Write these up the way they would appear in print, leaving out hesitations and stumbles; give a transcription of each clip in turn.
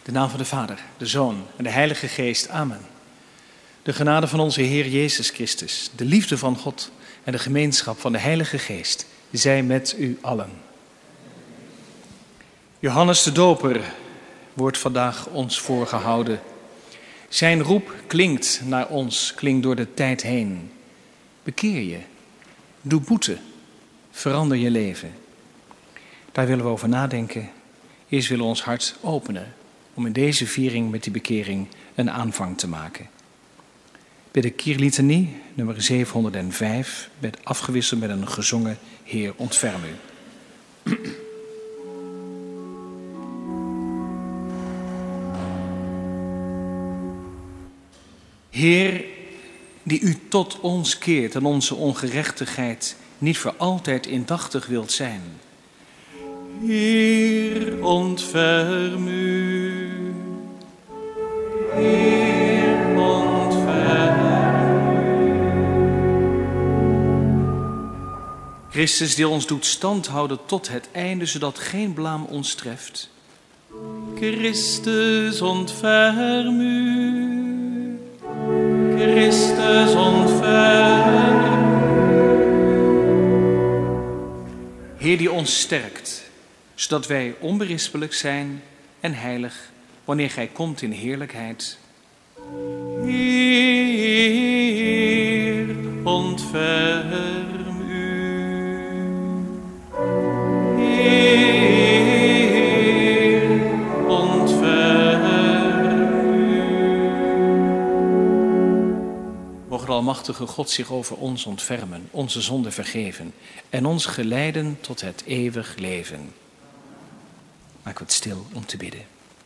de naam van de Vader, de Zoon en de Heilige Geest. Amen. De genade van onze Heer Jezus Christus, de liefde van God en de gemeenschap van de Heilige Geest, zij met u allen. Johannes de Doper wordt vandaag ons voorgehouden. Zijn roep klinkt naar ons, klinkt door de tijd heen. Bekeer je, doe boete, verander je leven. Daar willen we over nadenken. Eerst willen we ons hart openen om in deze viering met die bekering een aanvang te maken. Bij de Kierlitanie, nummer 705, werd afgewisseld met een gezongen Heer, ontferm u. Heer, die u tot ons keert en onze ongerechtigheid niet voor altijd indachtig wilt zijn. Heer, ontferm u. Heer, ontferm u. Christus die ons doet standhouden tot het einde, zodat geen blaam ons treft. Christus, ontferm u. Christus, ontferm. Heer die ons sterkt, zodat wij onberispelijk zijn en heilig wanneer Gij komt in heerlijkheid. Heer, ontferm u. Heer, ontferm u. Mogen de almachtige God zich over ons ontfermen, onze zonden vergeven en ons geleiden tot het eeuwig leven. Maak het stil om te bidden.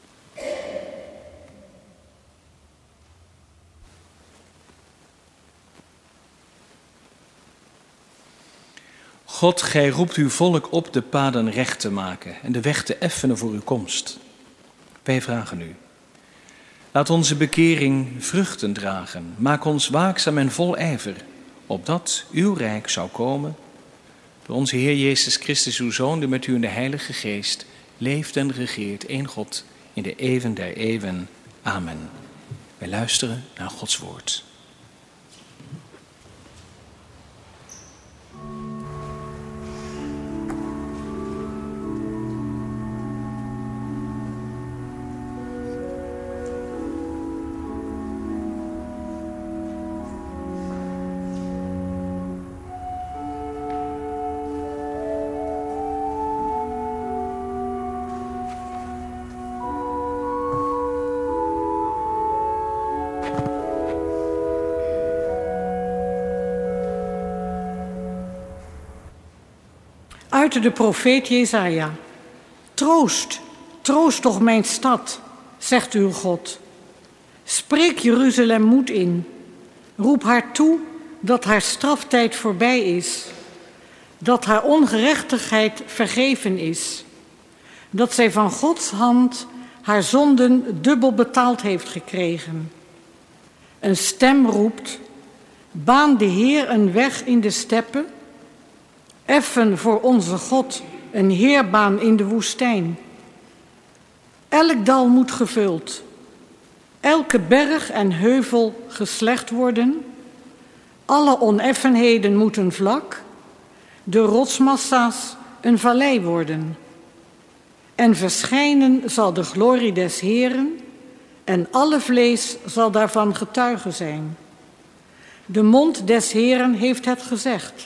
God, Gij roept uw volk op de paden recht te maken en de weg te effenen voor uw komst. Wij vragen u. Laat onze bekering vruchten dragen. Maak ons waakzaam en vol ijver, opdat uw rijk zou komen. Door onze Heer Jezus Christus, uw Zoon, die met u in de Heilige Geest leeft en regeert, één God, in de eeuwen der eeuwen. Amen. Wij luisteren naar Gods woord. Uit de profeet Jesaja. Troost, troost toch mijn stad, zegt uw God. Spreek Jeruzalem moed in. Roep haar toe dat haar straftijd voorbij is. Dat haar ongerechtigheid vergeven is. Dat zij van Gods hand haar zonden dubbel betaald heeft gekregen. Een stem roept, baan de Heer een weg in de steppen. Effen voor onze God een heerbaan in de woestijn. Elk dal moet gevuld, elke berg en heuvel geslecht worden. Alle oneffenheden moeten vlak, de rotsmassa's een vallei worden. En verschijnen zal de glorie des Heeren en alle vlees zal daarvan getuige zijn. De mond des Heeren heeft het gezegd.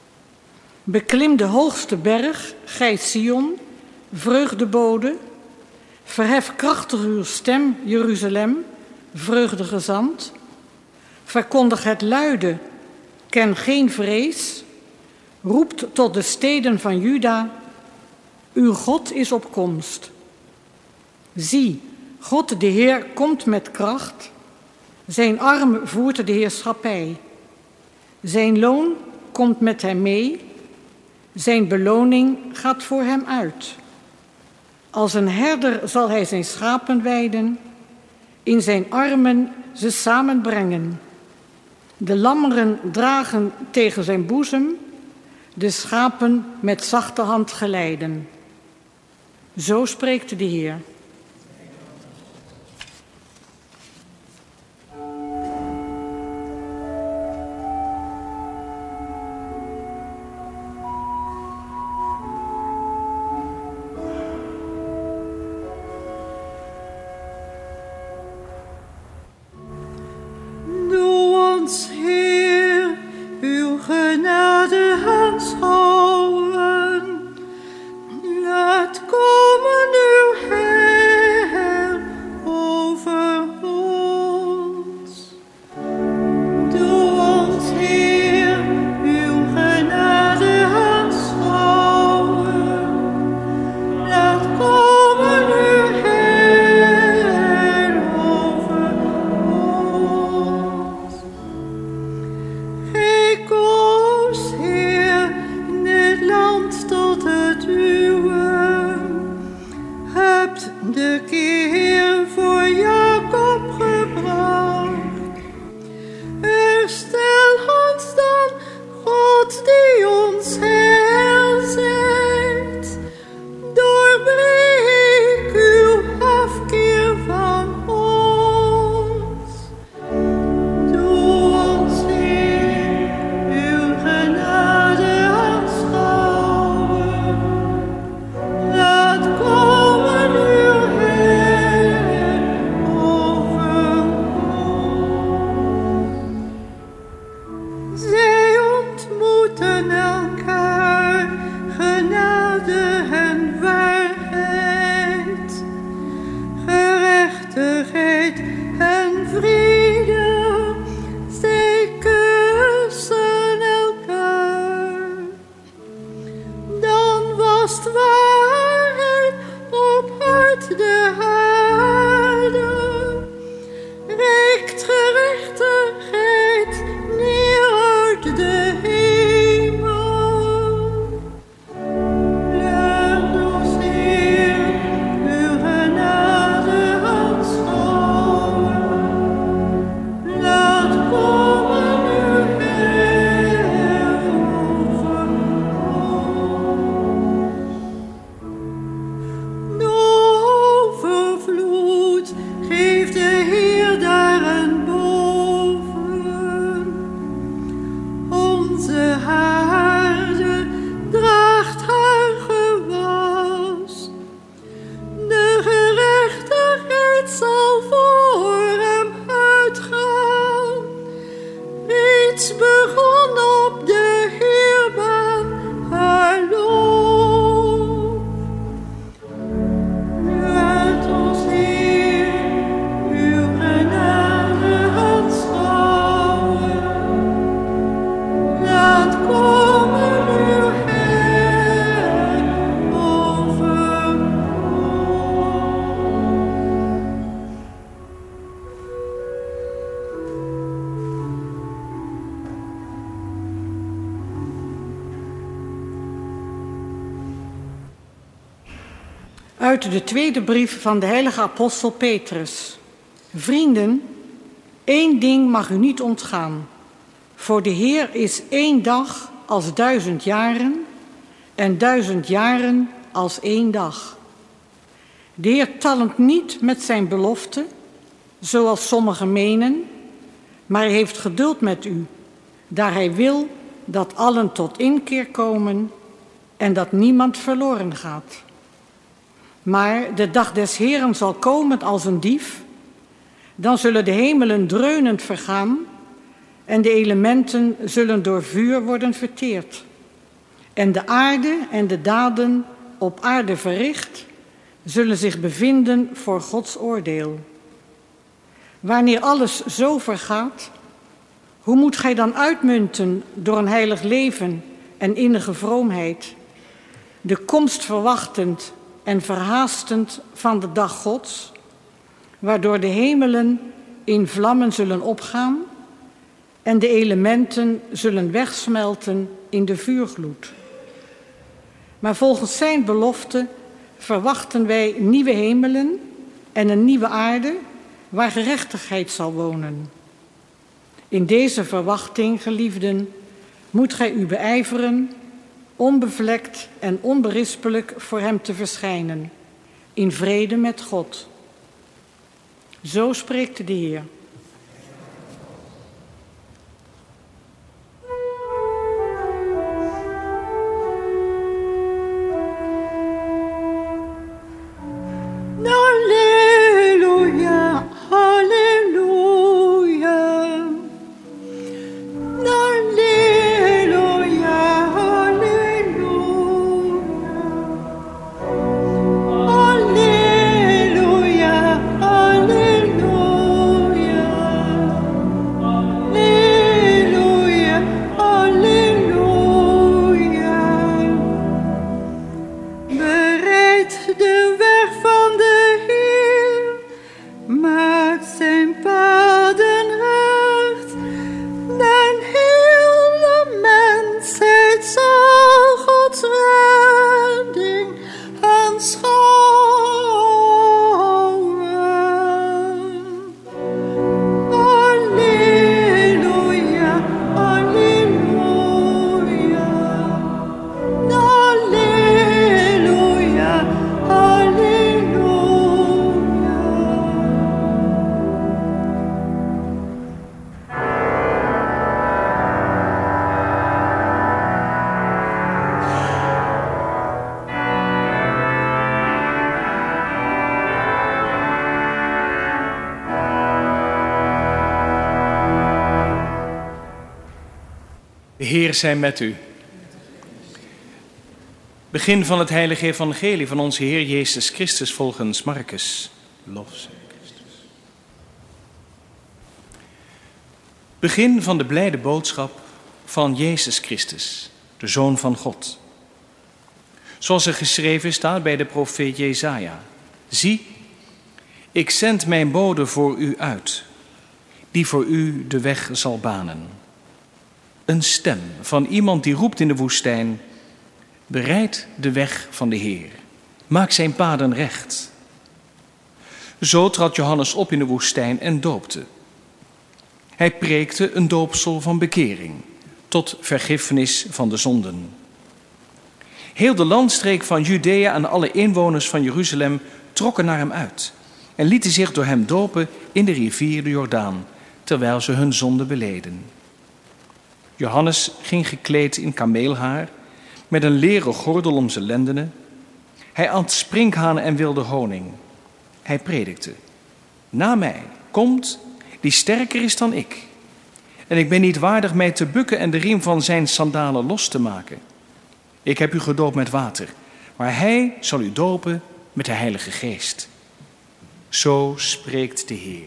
Beklim de hoogste berg, gij Sion, vreugdebode. Verhef krachtig uw stem, Jeruzalem, vreugdegezant. Verkondig het luide, ken geen vrees. Roept tot de steden van Juda, uw God is op komst. Zie, God de Heer komt met kracht. Zijn arm voert de heerschappij. Zijn loon komt met hem mee. Zijn beloning gaat voor hem uit. Als een herder zal hij zijn schapen weiden, in zijn armen ze samenbrengen. De lammeren dragen tegen zijn boezem, de schapen met zachte hand geleiden. Zo spreekt de Heer. Laat komen uw Heer over ons. Doe ons, Heer, uw genade aanschouwen. Laat komen uw Heer over ons. Gij koos, Heer, dit land tot het uwe. Hebt de keer voor Jacob gebracht. Herstel ons dan, God die ons heil zijt. Doorbreek uw afkeer van ons. Doe ons, Heer, uw genade aanschouwen. Laat komen uw Heer over ons. Zij ontmoeten elkaar, genade en waarheid, gerechtigheid en vrede. Zij kussen elkaar. Dan was het waarheid op hart de aarde. Reikt gerechtigheid neer uit de hemel. Laat ons, Heer, uw genade aanschouwen. Laat komen uw Heer over ons. De overvloed geeft de Heer daarenboven. Onze aarde draagt haar gewas. De gerechtigheid zal voor hem uitgaan. Reeds begon op de Heerbaan haar lof. Laat ons, Heer, uw genade aanschouwen. Laat komen uw Heer over ons. Uit de tweede brief van de heilige apostel Petrus. Vrienden, 1 ding mag u niet ontgaan. Voor de Heer is 1 dag als 1000 jaren en 1000 jaren als 1 dag. De Heer talmt niet met zijn belofte, zoals sommigen menen, maar hij heeft geduld met u, daar hij wil dat allen tot inkeer komen en dat niemand verloren gaat. Maar de dag des Heeren zal komen als een dief. Dan zullen de hemelen dreunend vergaan en de elementen zullen door vuur worden verteerd. En de aarde en de daden op aarde verricht zullen zich bevinden voor Gods oordeel. Wanneer alles zo vergaat, hoe moet gij dan uitmunten door een heilig leven en innige vroomheid, de komst verwachtend en verhaastend van de dag Gods, waardoor de hemelen in vlammen zullen opgaan en de elementen zullen wegsmelten in de vuurgloed. Maar volgens zijn belofte verwachten wij nieuwe hemelen en een nieuwe aarde waar gerechtigheid zal wonen. In deze verwachting, geliefden, moet gij u beijveren onbevlekt en onberispelijk voor hem te verschijnen, in vrede met God. Zo spreekt de Heer. Halleluja, halleluja. Halleluja, halleluja. bereidt de weg van de Heer, maakt zijn paden recht. Den hele mensheid zal Gods redding aanschouwen. Alleluia, alleluia. Alleluia, alleluia. De Heer zij met u. Begin van het heilige evangelie van onze Heer Jezus Christus volgens Marcus. Lof zij Christus. Begin van de blijde boodschap van Jezus Christus, de Zoon van God. Zoals er geschreven staat bij de profeet Jesaja. Zie, ik zend mijn bode voor u uit, die voor u de weg zal banen. Een stem van iemand die roept in de woestijn: bereid de weg van de Heer, maak zijn paden recht. Zo trad Johannes op in de woestijn en doopte. Hij preekte een doopsel van bekering tot vergiffenis van de zonden. Heel de landstreek van Judea en alle inwoners van Jeruzalem trokken naar hem uit en lieten zich door hem dopen in de rivier de Jordaan, terwijl ze hun zonde beleden. Johannes ging gekleed in kameelhaar, met een leren gordel om zijn lendenen. Hij at sprinkhanen en wilde honing. Hij predikte: na mij komt die sterker is dan ik. En ik ben niet waardig mij te bukken en de riem van zijn sandalen los te maken. Ik heb u gedoopt met water, maar hij zal u dopen met de Heilige Geest. Zo spreekt de Heer.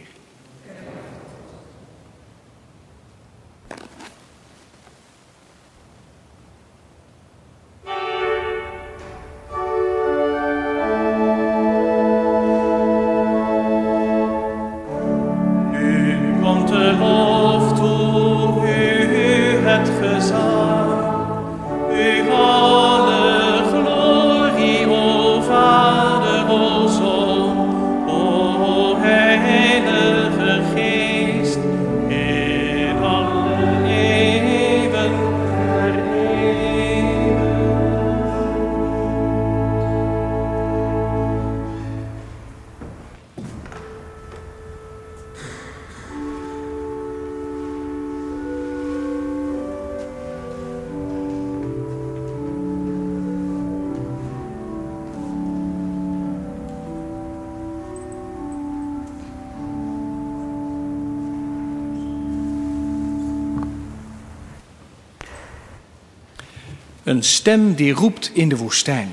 Een stem die roept in de woestijn.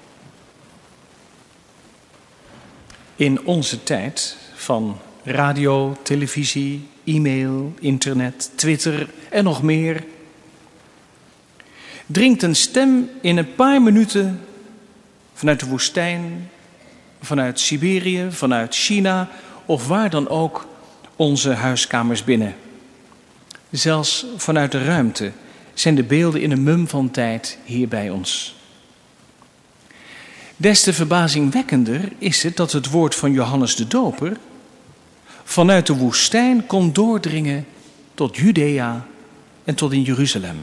In onze tijd van radio, televisie, e-mail, internet, Twitter en nog meer, dringt een stem in een paar minuten vanuit de woestijn, vanuit Siberië, vanuit China of waar dan ook onze huiskamers binnen. Zelfs vanuit de ruimte zijn de beelden in een mum van tijd hier bij ons. Des te verbazingwekkender is het dat het woord van Johannes de Doper vanuit de woestijn kon doordringen tot Judea en tot in Jeruzalem.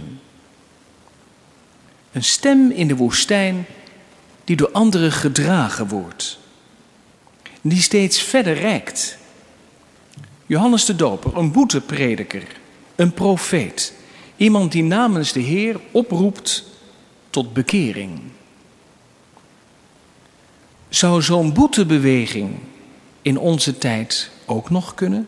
Een stem in de woestijn die door anderen gedragen wordt, die steeds verder reikt. Johannes de Doper, een boeteprediker, een profeet, iemand die namens de Heer oproept tot bekering. Zou zo'n boetebeweging in onze tijd ook nog kunnen?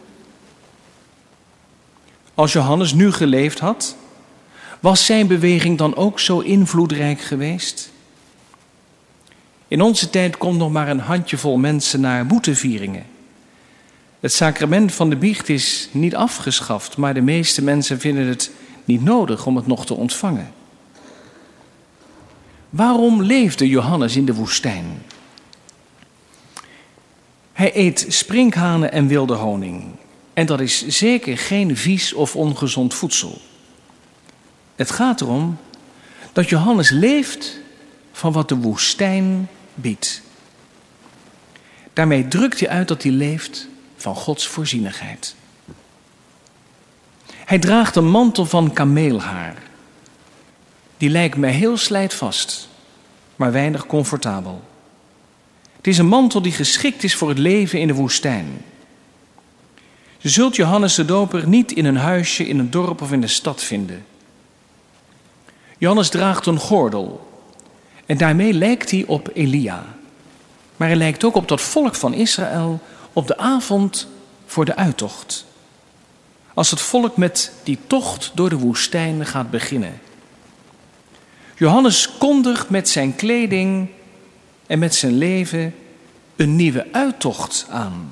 Als Johannes nu geleefd had, was zijn beweging dan ook zo invloedrijk geweest? In onze tijd komt nog maar een handjevol mensen naar boetevieringen. Het sacrament van de biecht is niet afgeschaft, maar de meeste mensen vinden het niet nodig om het nog te ontvangen. Waarom leefde Johannes in de woestijn? Hij eet sprinkhanen en wilde honing. En dat is zeker geen vies of ongezond voedsel. Het gaat erom dat Johannes leeft van wat de woestijn biedt. Daarmee drukt hij uit dat hij leeft van Gods voorzienigheid. Hij draagt een mantel van kameelhaar. Die lijkt mij heel slijtvast, maar weinig comfortabel. Het is een mantel die geschikt is voor het leven in de woestijn. Je zult Johannes de Doper niet in een huisje, in een dorp of in de stad vinden. Johannes draagt een gordel en daarmee lijkt hij op Elia. Maar hij lijkt ook op dat volk van Israël op de avond voor de uittocht. Als het volk met die tocht door de woestijn gaat beginnen. Johannes kondigt met zijn kleding en met zijn leven een nieuwe uittocht aan.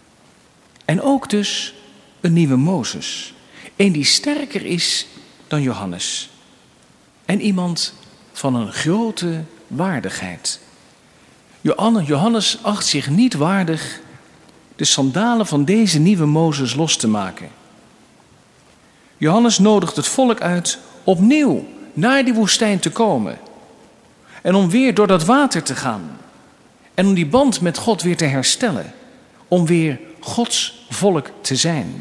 En ook dus een nieuwe Mozes. Een die sterker is dan Johannes. En iemand van een grote waardigheid. Johannes acht zich niet waardig de sandalen van deze nieuwe Mozes los te maken. Johannes nodigt het volk uit opnieuw naar die woestijn te komen. En om weer door dat water te gaan. En om die band met God weer te herstellen. Om weer Gods volk te zijn.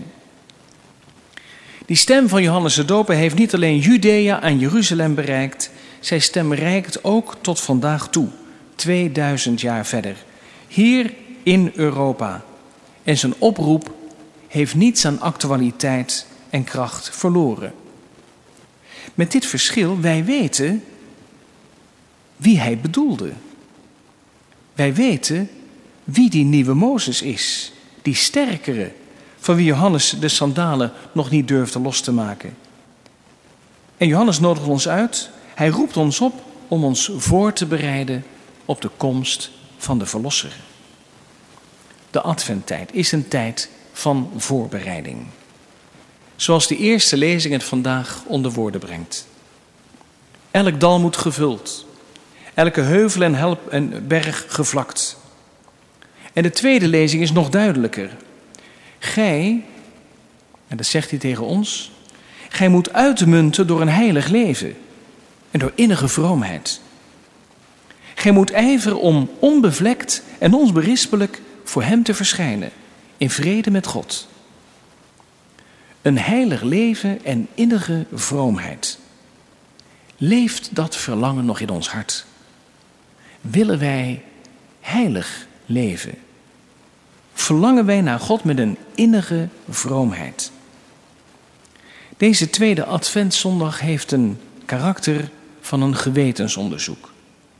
Die stem van Johannes de Doper heeft niet alleen Judea en Jeruzalem bereikt. Zijn stem reikt ook tot vandaag toe. 2000 jaar verder. Hier in Europa. En zijn oproep heeft niets aan actualiteit en kracht verloren. Met dit verschil, wij weten wie hij bedoelde. Wij weten wie die nieuwe Mozes is. Die sterkere, van wie Johannes de sandalen nog niet durfde los te maken. En Johannes nodigt ons uit, hij roept ons op om ons voor te bereiden op de komst van de Verlosser. De Adventtijd is een tijd van voorbereiding. Zoals de eerste lezing het vandaag onder woorden brengt. Elk dal moet gevuld. Elke heuvel en berg gevlakt. En de tweede lezing is nog duidelijker. Gij, en dat zegt hij tegen ons, gij moet uitmunten door een heilig leven en door innige vroomheid. Gij moet ijveren om onbevlekt en onberispelijk voor hem te verschijnen, in vrede met God. Een heilig leven en innige vroomheid. Leeft dat verlangen nog in ons hart? Willen wij heilig leven? Verlangen wij naar God met een innige vroomheid? Deze tweede Adventszondag heeft een karakter van een gewetensonderzoek.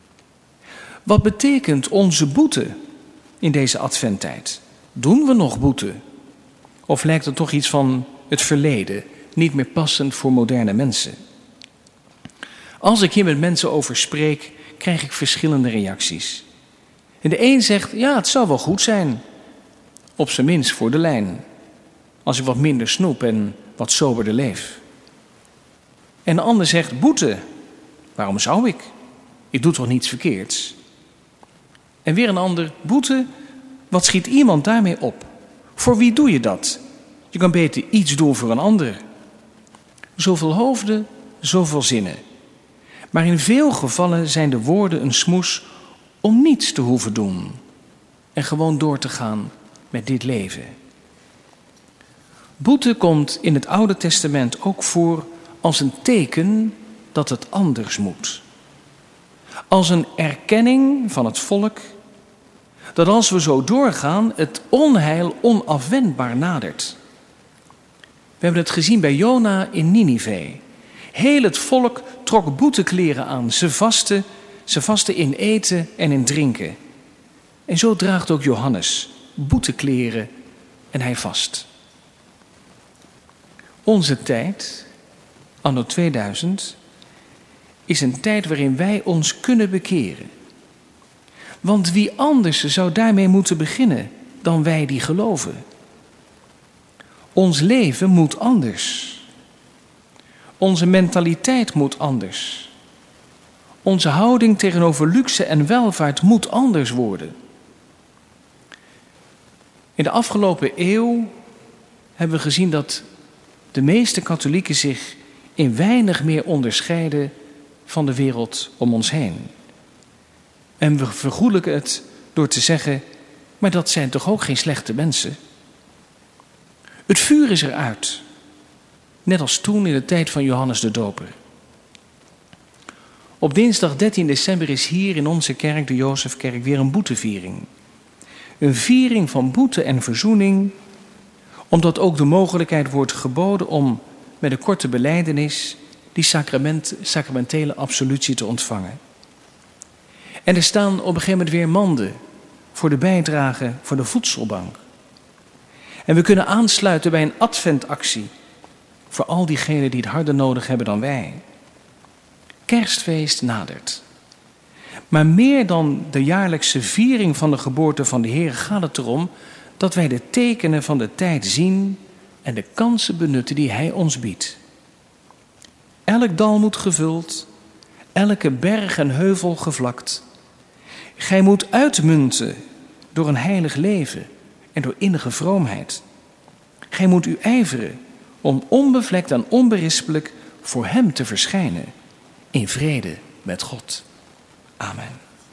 Wat betekent onze boete in deze Adventtijd? Doen we nog boete? Of lijkt het toch iets van het verleden, niet meer passend voor moderne mensen? Als ik hier met mensen over spreek, krijg ik verschillende reacties. En de een zegt, ja, het zou wel goed zijn. Op zijn minst voor de lijn. Als ik wat minder snoep en wat soberder leef. En de ander zegt, boete. Waarom zou ik? Ik doe toch niets verkeerds? En weer een ander, boete. Wat schiet iemand daarmee op? Voor wie doe je dat? Je kan beter iets doen voor een ander. Zoveel hoofden, zoveel zinnen. Maar in veel gevallen zijn de woorden een smoes om niets te hoeven doen. En gewoon door te gaan met dit leven. Boete komt in het Oude Testament ook voor als een teken dat het anders moet. Als een erkenning van het volk dat als we zo doorgaan het onheil onafwendbaar nadert. We hebben het gezien bij Jona in Ninive. Heel het volk trok boetekleren aan. Ze vasten in eten en in drinken. En zo draagt ook Johannes boetekleren en hij vast. Onze tijd, anno 2000, is een tijd waarin wij ons kunnen bekeren. Want wie anders zou daarmee moeten beginnen dan wij die geloven? Ons leven moet anders. Onze mentaliteit moet anders. Onze houding tegenover luxe en welvaart moet anders worden. In de afgelopen eeuw hebben we gezien dat de meeste katholieken zich in weinig meer onderscheiden van de wereld om ons heen. En we vergoelijken het door te zeggen, maar dat zijn toch ook geen slechte mensen? Het vuur is eruit, net als toen in de tijd van Johannes de Doper. Op dinsdag 13 december is hier in onze kerk, de Jozefkerk, weer een boeteviering. Een viering van boete en verzoening, omdat ook de mogelijkheid wordt geboden om met een korte belijdenis die sacramentele absolutie te ontvangen. En er staan op een gegeven moment weer manden voor de bijdrage voor de voedselbank. En we kunnen aansluiten bij een adventactie voor al diegenen die het harder nodig hebben dan wij. Kerstfeest nadert. Maar meer dan de jaarlijkse viering van de geboorte van de Heer gaat het erom dat wij de tekenen van de tijd zien en de kansen benutten die Hij ons biedt. Elk dal moet gevuld, elke berg en heuvel gevlakt. Gij moet uitmunten door een heilig leven en door innige vroomheid. Gij moet u ijveren om onbevlekt en onberispelijk voor Hem te verschijnen, in vrede met God. Amen.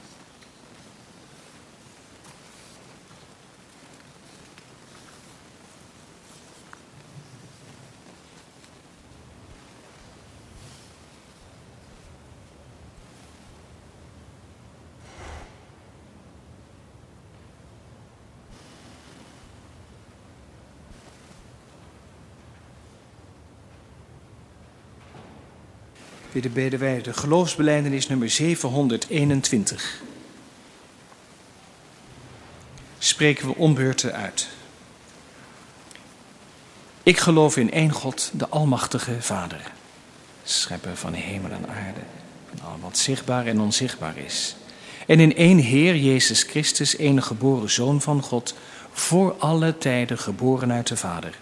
Weer beden wij de geloofsbelijdenis nummer 721. Spreken we om beurten uit. Ik geloof in één God, de Almachtige Vader, schepper van hemel en aarde, van al wat zichtbaar en onzichtbaar is. En in één Heer, Jezus Christus, enige geboren Zoon van God, voor alle tijden geboren uit de Vader.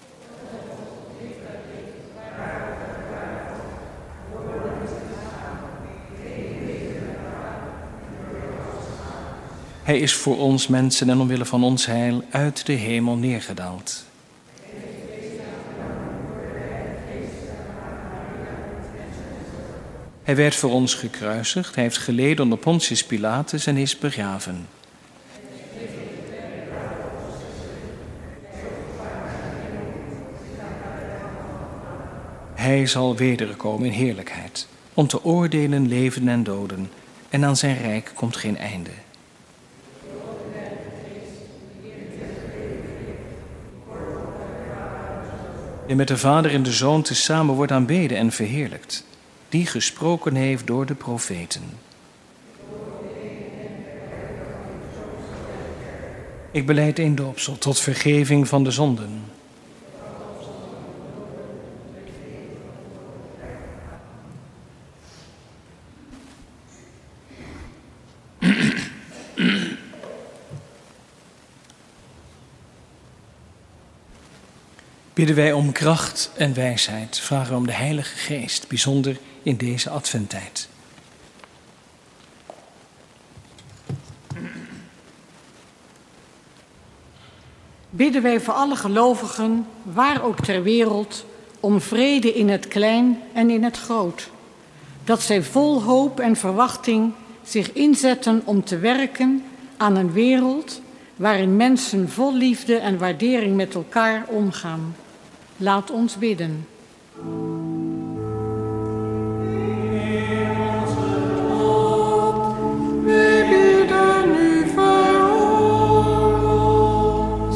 Hij is voor ons mensen en omwille van ons heil uit de hemel neergedaald. Hij werd voor ons gekruisigd, hij heeft geleden onder Pontius Pilatus en is begraven. Hij zal wederkomen in heerlijkheid, om te oordelen leven en doden, en aan zijn rijk komt geen einde. Die met de Vader en de Zoon tezamen wordt aanbeden en verheerlijkt, die gesproken heeft door de profeten. Ik belijd één doopsel tot vergeving van de zonden. Bidden wij om kracht en wijsheid, vragen we om de Heilige Geest, bijzonder in deze adventtijd. Bidden wij voor alle gelovigen, waar ook ter wereld, om vrede in het klein en in het groot. Dat zij vol hoop en verwachting zich inzetten om te werken aan een wereld waarin mensen vol liefde en waardering met elkaar omgaan. Laat ons bidden. We bidden u voor ons.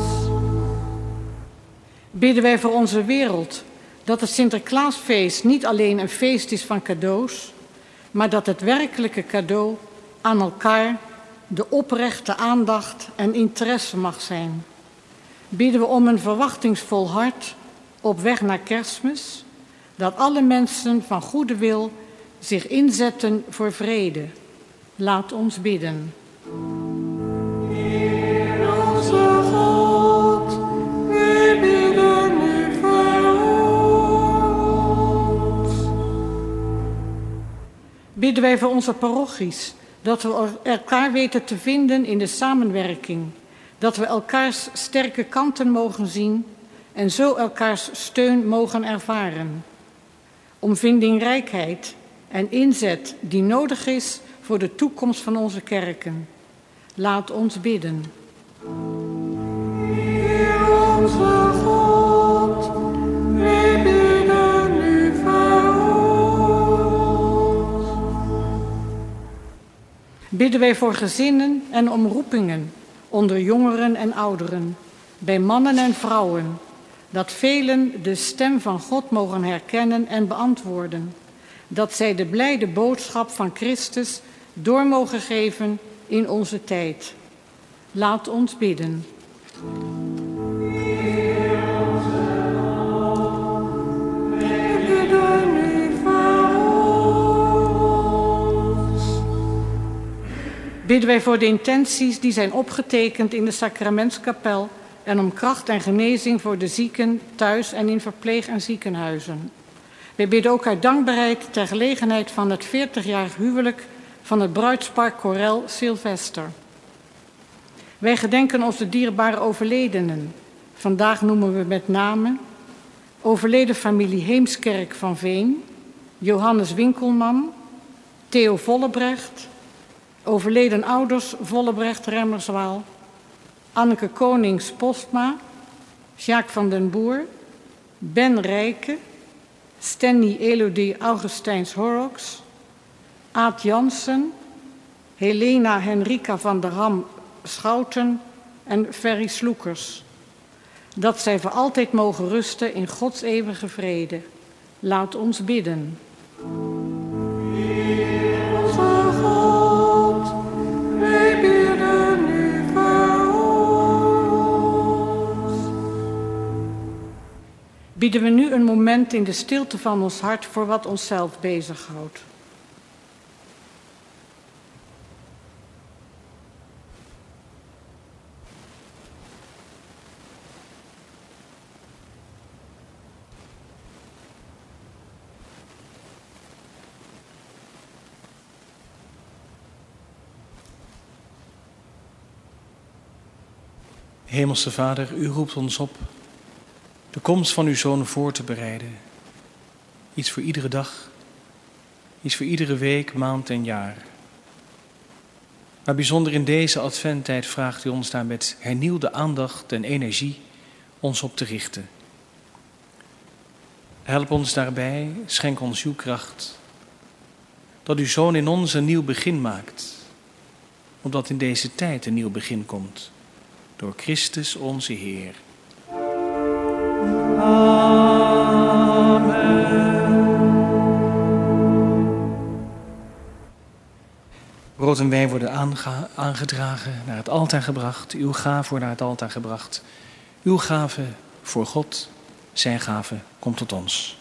Bidden wij voor onze wereld, dat het Sinterklaasfeest niet alleen een feest is van cadeaus, maar dat het werkelijke cadeau aan elkaar de oprechte aandacht en interesse mag zijn. Bidden we om een verwachtingsvol hart op weg naar Kerstmis, dat alle mensen van goede wil zich inzetten voor vrede. Laat ons bidden. Heer onze God, we bidden u voor ons. Bidden wij voor onze parochies, dat we elkaar weten te vinden in de samenwerking, Dat we elkaars sterke kanten mogen zien en zo elkaars steun mogen ervaren. Om vindingrijkheid en inzet die nodig is voor de toekomst van onze kerken. Laat ons bidden. Heer onze God, wij bidden u voor ons. Bidden wij voor gezinnen en omroepingen, onder jongeren en ouderen, bij mannen en vrouwen, dat velen de stem van God mogen herkennen en beantwoorden, dat zij de blijde boodschap van Christus door mogen geven in onze tijd. Laat ons bidden. Bidden wij voor de intenties die zijn opgetekend in de sacramentskapel en om kracht en genezing voor de zieken thuis en in verpleeg- en ziekenhuizen. Wij bidden ook uit dankbaarheid ter gelegenheid van het 40-jarig huwelijk van het bruidspar Corel Sylvester. Wij gedenken onze dierbare overledenen. Vandaag noemen we met name overleden familie Heemskerk van Veen, Johannes Winkelman, Theo Vollebrecht, overleden ouders Vollebrecht Remmerswaal, Anneke Konings Postma, Sjaak van den Boer, Ben Rijke, Stanley Elodie Augustijns Horrocks, Aad Jansen, Helena Henrika van der Ham Schouten en Ferry Sloekers. Dat zij voor altijd mogen rusten in Gods eeuwige vrede. Laat ons bidden. Onze God, wij bidden u voor ons. Bieden we nu een moment in de stilte van ons hart voor wat onszelf bezighoudt. Hemelse Vader, u roept ons op de komst van uw Zoon voor te bereiden. Iets voor iedere dag, iets voor iedere week, maand en jaar. Maar bijzonder in deze adventtijd vraagt u ons daar met hernieuwde aandacht en energie ons op te richten. Help ons daarbij, schenk ons uw kracht, dat uw Zoon in ons een nieuw begin maakt, opdat in deze tijd een nieuw begin komt. Door Christus onze Heer. Brood en wijn worden aangedragen, naar het altaar gebracht. Uw gave wordt naar het altaar gebracht. Uw gave voor God, zijn gave komt tot ons.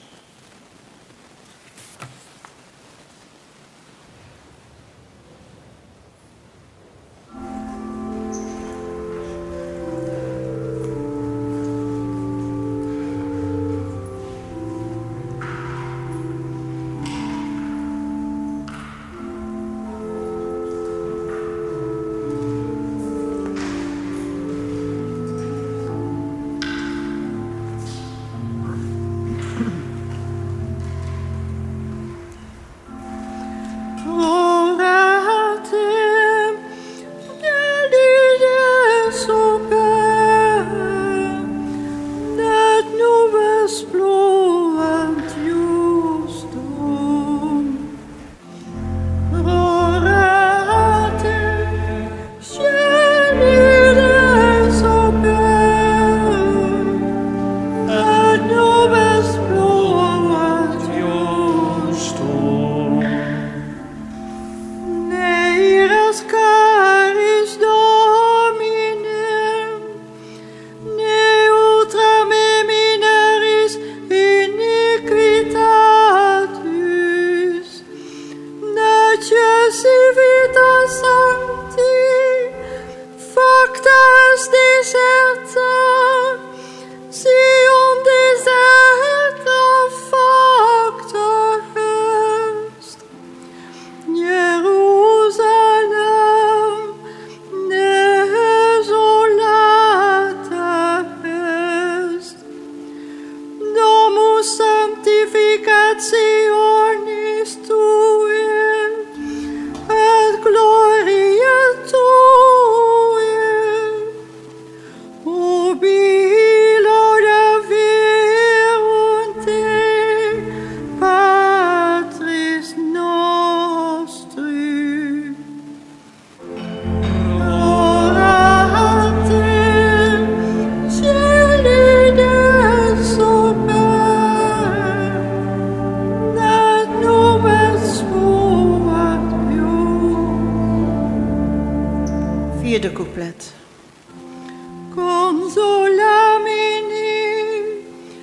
Jerusalem, desolata. Vierde couplet. Consolamini,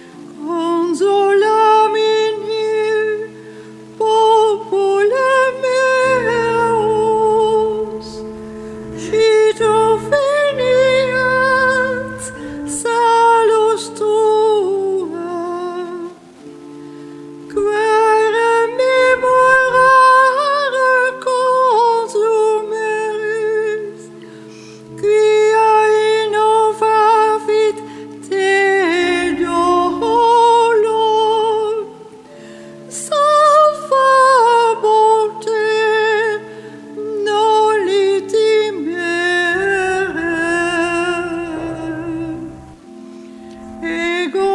consolamini, popule meus, cito veniat salus tua, quere memorare consumeris, quia innovavit te dolor, salvabor te noli timere. Ego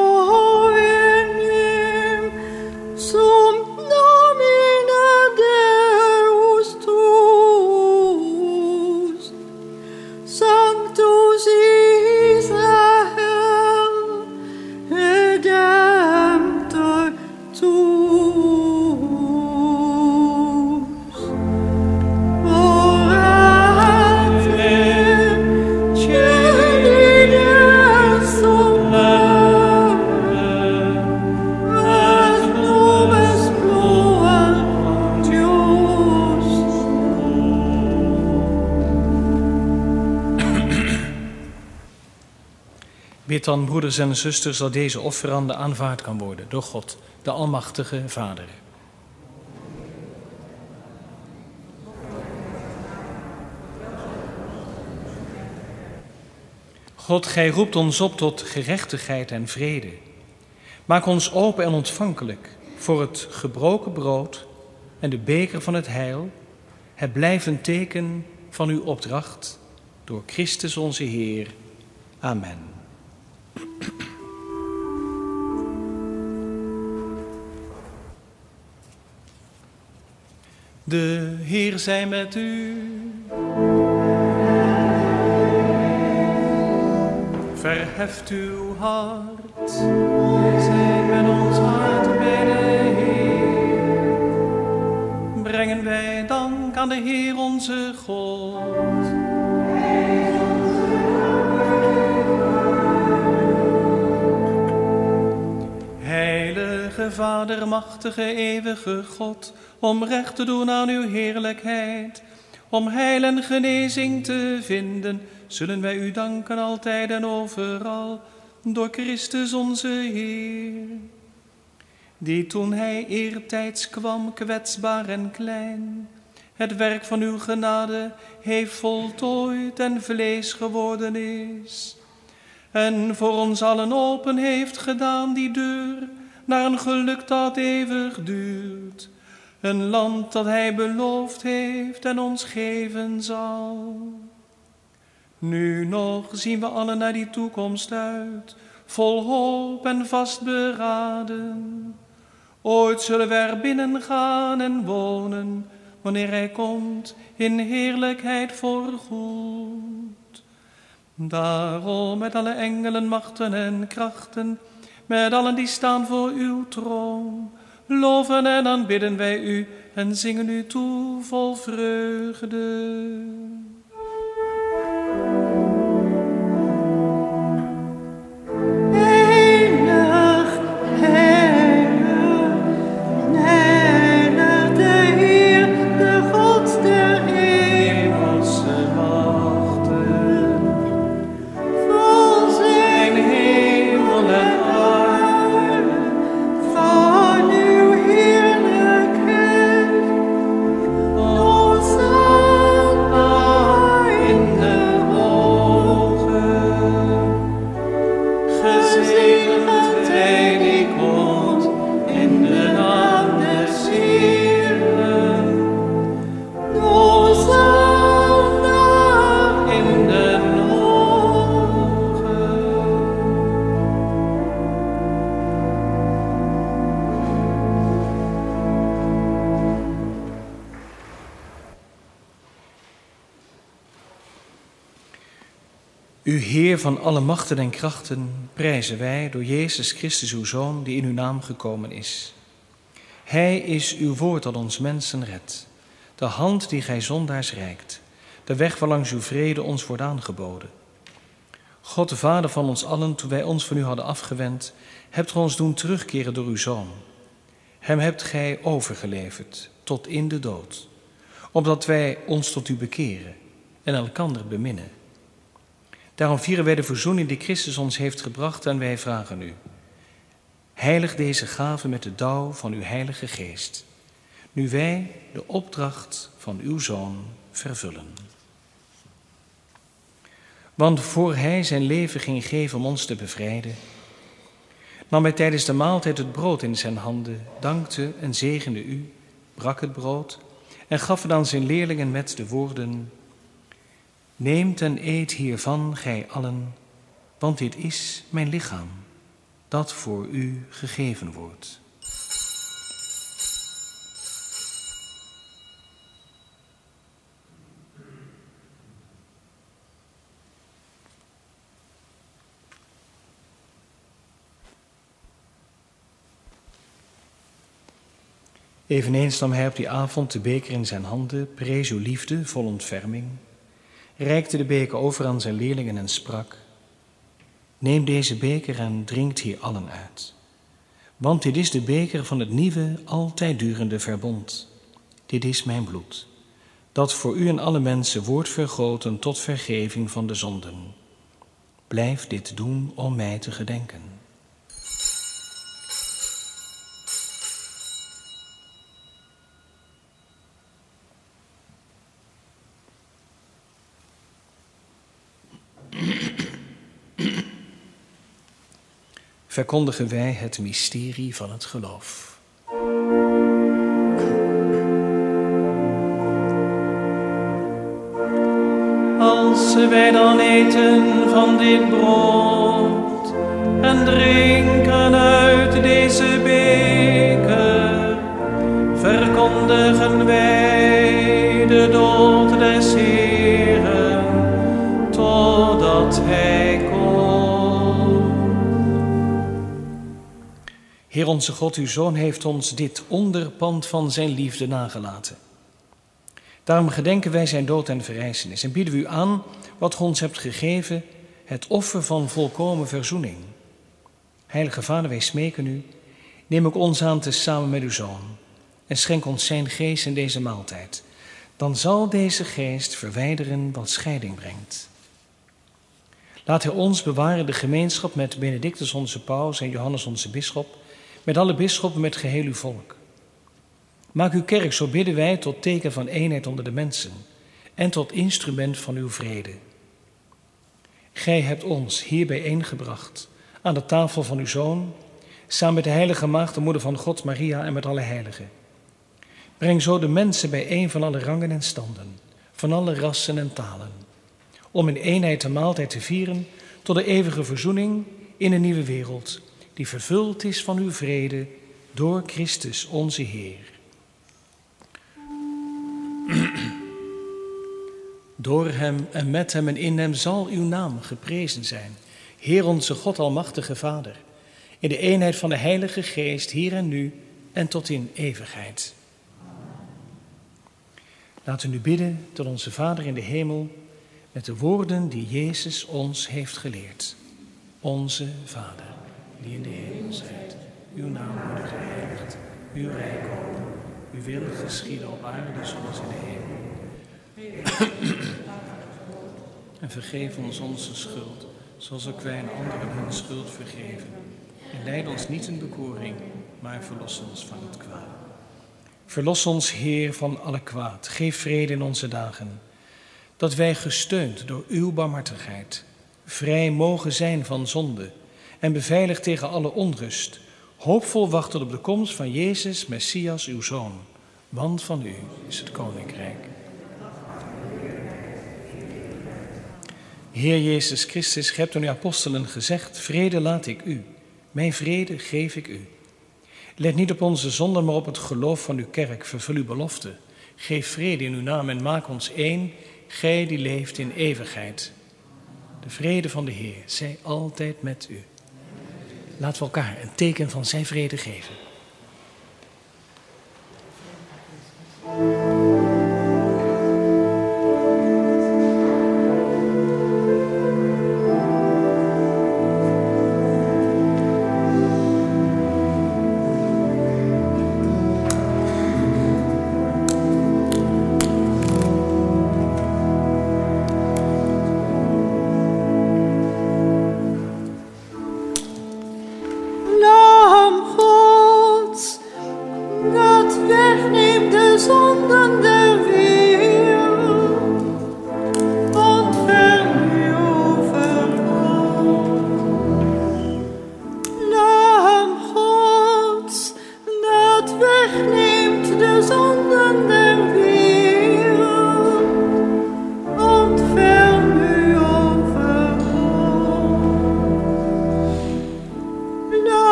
enim sum nomine Deus tuus, Sanctus Israel, Redemptor tuus. Orate, cieli desum et nubes pluant Deus. Bid dan, broeders en zusters, dat deze offerande aanvaard kan worden door God, de Almachtige Vader. God, gij roept ons op tot gerechtigheid en vrede. Maak ons open en ontvankelijk voor het gebroken brood en de beker van het heil, het blijvend teken van uw opdracht, door Christus onze Heer. Amen. De Heer zij met u. Verheft uw hart. Wij zijn met ons hart bij de Heer. Brengen wij dank aan de Heer onze God. Heilige Vader, machtige, eeuwige God, om recht te doen aan uw heerlijkheid, om heil en genezing te vinden, zullen wij u danken altijd en overal, door Christus onze Heer. Die toen hij eertijds kwam, kwetsbaar en klein, het werk van uw genade heeft voltooid en vlees geworden is. En voor ons allen open heeft gedaan die deur naar een geluk dat eeuwig duurt. Een land dat hij beloofd heeft en ons geven zal. Nu nog zien we allen naar die toekomst uit, vol hoop en vastberaden. Ooit zullen we er binnen gaan en wonen, wanneer hij komt in heerlijkheid voorgoed. Daarom met alle engelen, machten en krachten, met allen die staan voor uw troon, loven en aanbidden wij u en zingen u toe vol vreugde. Heilig, heilig, heilig de Heer, de God der hemelse machten. Vol zijn hemel en aarde, van uw heerlijkheid. Hosanna in de hogen. Gezegend hij die komt in de naam des Heeren. Hosanna in de hogen. U Heer van alle machten en krachten, prijzen wij door Jezus Christus uw Zoon, die in uw naam gekomen is. Hij is uw woord dat ons mensen redt, de hand die gij zondaars reikt. de weg waarlangs uw vrede ons wordt aangeboden. God, de Vader van ons allen, toen wij ons van u hadden afgewend, hebt gij ons doen terugkeren door uw Zoon. Hem hebt gij overgeleverd tot in de dood, opdat wij ons tot u bekeren en elkander beminnen. Daarom vieren wij de verzoening die Christus ons heeft gebracht en wij vragen u: heilig deze gave met de dauw van uw heilige geest, nu wij de opdracht van uw Zoon vervullen. Want voor hij zijn leven ging geven om ons te bevrijden, nam hij tijdens de maaltijd het brood in zijn handen, dankte en zegende u, brak het brood en gaf het aan zijn leerlingen met de woorden: neemt en eet hiervan, gij allen, want dit is mijn lichaam, dat voor u gegeven wordt. Eveneens nam hij op die avond de beker in zijn handen, prees uw liefde vol ontferming, reikte de beker over aan zijn leerlingen en sprak: neem deze beker en drinkt hier allen uit. Want dit is de beker van het nieuwe, altijd durende verbond. Dit is mijn bloed, dat voor u en alle mensen wordt vergoten tot vergeving van de zonden. Blijf dit doen om mij te gedenken. Verkondigen wij het mysterie van het geloof. Als wij dan eten van dit brood en drinken uit deze beker, verkondigen wij de dood des Heeren, totdat hij komt. Heer onze God, uw Zoon heeft ons dit onderpand van zijn liefde nagelaten. Daarom gedenken wij zijn dood en verrijzenis en bieden we u aan wat gij ons hebt gegeven, het offer van volkomen verzoening. Heilige Vader, wij smeken u, neem ook ons aan tezamen met uw Zoon en schenk ons zijn geest in deze maaltijd. Dan zal deze geest verwijderen wat scheiding brengt. Laat hij ons bewaren de gemeenschap met Benedictus onze paus en Johannes onze bisschop, met alle bisschoppen, met geheel uw volk. Maak uw kerk, zo bidden wij, tot teken van eenheid onder de mensen en tot instrument van uw vrede. Gij hebt ons hier bijeengebracht aan de tafel van uw Zoon, samen met de heilige maagd, de moeder van God, Maria, en met alle heiligen. Breng zo de mensen bijeen van alle rangen en standen, van alle rassen en talen, om in eenheid de maaltijd te vieren tot de eeuwige verzoening in een nieuwe wereld, die vervuld is van uw vrede door Christus onze Heer. Door hem en met hem en in hem zal uw naam geprezen zijn, Heer onze God, almachtige Vader, in de eenheid van de Heilige Geest, hier en nu en tot in eeuwigheid. Laten we nu bidden tot onze Vader in de hemel met de woorden die Jezus ons heeft geleerd. Onze Vader, die in de hemel zijt, uw naam worden geheiligd, uw rijk komen, uw wil geschieden op aarde zoals in de hemel. En vergeef ons onze schuld, zoals ook wij aan anderen hun schuld vergeven. En leid ons niet in bekoring, maar verlos ons van het kwaad. Verlos ons, Heer, van alle kwaad. Geef vrede in onze dagen, dat wij gesteund door uw barmhartigheid vrij mogen zijn van zonde en beveiligd tegen alle onrust, hoopvol wachten op de komst van Jezus, Messias, uw Zoon. Want van u is het Koninkrijk. Heer Jezus Christus, gij hebt aan uw apostelen gezegd: vrede laat ik u, mijn vrede geef ik u. Let niet op onze zonden, maar op het geloof van uw kerk. Vervul uw belofte. Geef vrede in uw naam en maak ons één, gij die leeft in eeuwigheid. De vrede van de Heer zij altijd met u. Laten we elkaar een teken van zijn vrede geven.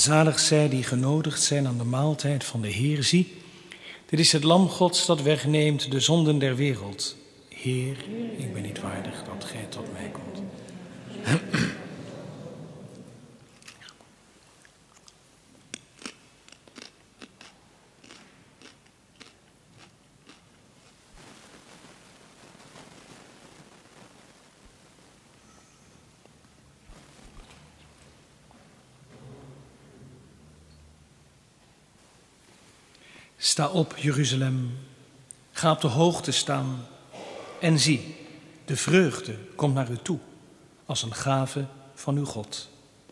Zalig zij die genodigd zijn aan de maaltijd van de Heer. Zie, dit is het lam Gods dat wegneemt de zonden der wereld. Heer, ik ben niet waardig dat gij tot mij komt. Sta op, Jeruzalem, ga op de hoogte staan en zie, de vreugde komt naar u toe als een gave van uw God.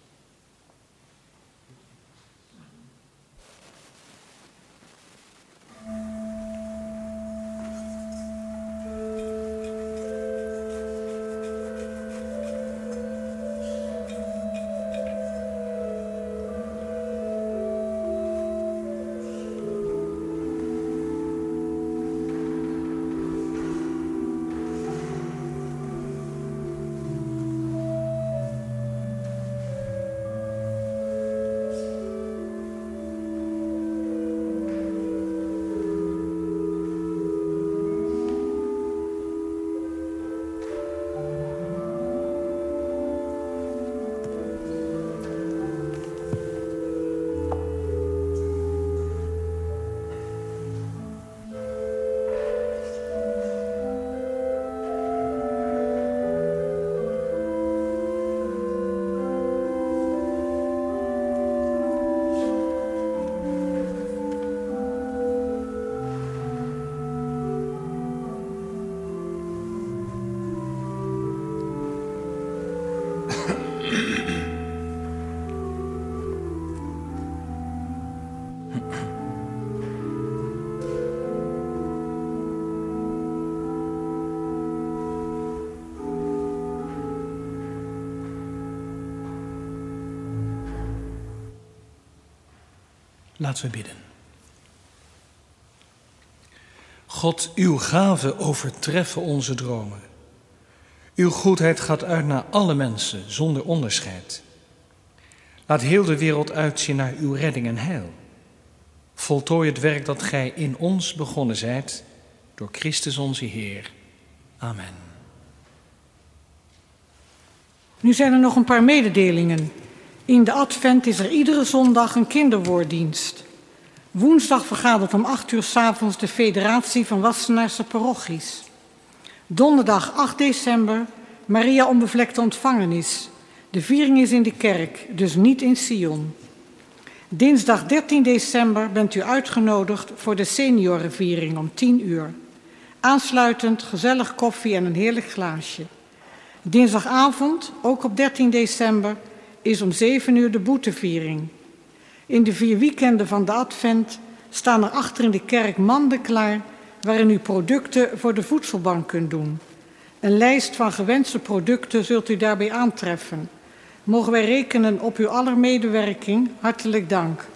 Laten we bidden. God, uw gaven overtreffen onze dromen. Uw goedheid gaat uit naar alle mensen zonder onderscheid. Laat heel de wereld uitzien naar uw redding en heil. Voltooi het werk dat gij in ons begonnen zijt, door Christus onze Heer. Amen. Nu zijn er nog een paar mededelingen. In de Advent is er iedere zondag een kinderwoorddienst. Woensdag vergadert om 8:00 's avonds de Federatie van Wassenaarse Parochies. Donderdag 8 december, Maria Onbevlekte Ontvangenis. De viering is in de kerk, dus niet in Sion. Dinsdag 13 december bent u uitgenodigd voor de seniorenviering om 10:00. Aansluitend gezellig koffie en een heerlijk glaasje. Dinsdagavond, ook op 13 december, is om 7:00 de boeteviering. In de 4 weekenden van de Advent staan er achter in de kerk manden klaar waarin u producten voor de voedselbank kunt doen. Een lijst van gewenste producten zult u daarbij aantreffen. Mogen wij rekenen op uw aller medewerking? Hartelijk dank.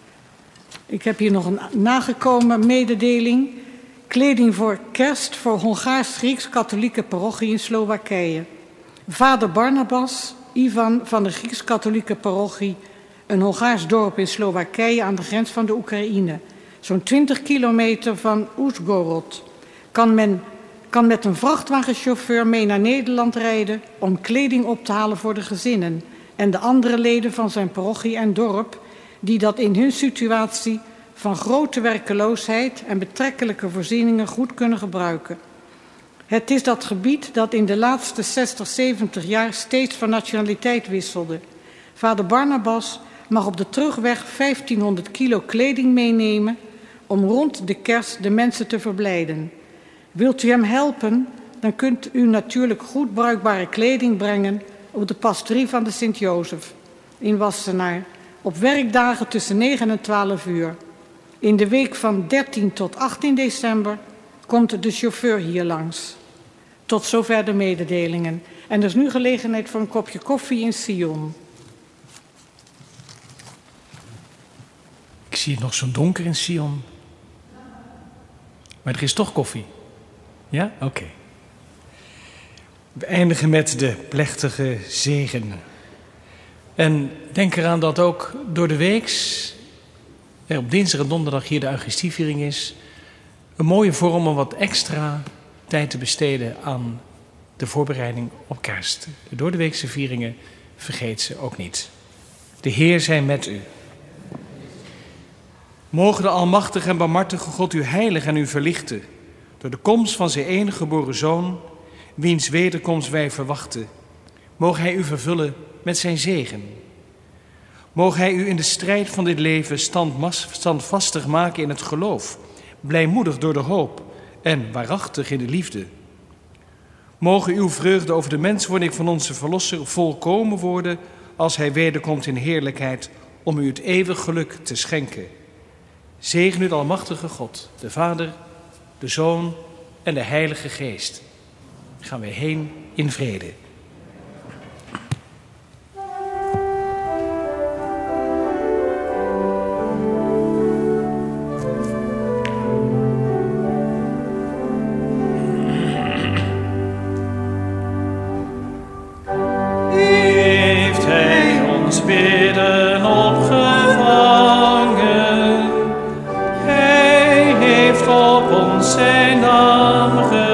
Ik heb hier nog een nagekomen mededeling. Kleding voor kerst voor Hongaars-Grieks-katholieke parochie in Slowakije. Vader Barnabas, Ivan van de Grieks-katholieke parochie, een Hongaars dorp in Slowakije aan de grens van de Oekraïne. Zo'n 20 kilometer van Uzhgorod. Kan met een vrachtwagenchauffeur mee naar Nederland rijden om kleding op te halen voor de gezinnen en de andere leden van zijn parochie en dorp die dat in hun situatie van grote werkeloosheid en betrekkelijke voorzieningen goed kunnen gebruiken. Het is dat gebied dat in de laatste 60, 70 jaar steeds van nationaliteit wisselde. Vader Barnabas mag op de terugweg 1500 kilo kleding meenemen om rond de kerst de mensen te verblijden. Wilt u hem helpen, dan kunt u natuurlijk goed bruikbare kleding brengen op de pastorie van de Sint-Jozef in Wassenaar op werkdagen tussen 9 en 12 uur. In de week van 13 tot 18 december komt de chauffeur hier langs. Tot zover de mededelingen. En er is nu gelegenheid voor een kopje koffie in Sion. Ik zie het nog zo donker in Sion. Maar er is toch koffie. Ja? Oké. We eindigen met de plechtige zegen. En denk eraan dat ook door de weeks, op dinsdag en donderdag hier de Eucharistieviering is, een mooie vorm om wat extra tijd te besteden aan de voorbereiding op kerst. De doordeweekse vieringen, vergeet ze ook niet. De Heer zij met u. Mogen de almachtige en barmhartige God u heiligen en u verlichten, door de komst van zijn enige geboren Zoon, wiens wederkomst wij verwachten. Mogen hij u vervullen met zijn zegen. Mogen hij u in de strijd van dit leven standvastig maken in het geloof, blijmoedig door de hoop en waarachtig in de liefde. Mogen uw vreugde over de menswording van onze Verlosser volkomen worden als hij wederkomt in heerlijkheid om u het eeuwig geluk te schenken. Zegen u de almachtige God, de Vader, de Zoon en de Heilige Geest. Gaan we heen in vrede. Heeft hij ons bidden opgevangen? Hij heeft op ons zijn naam gegeven.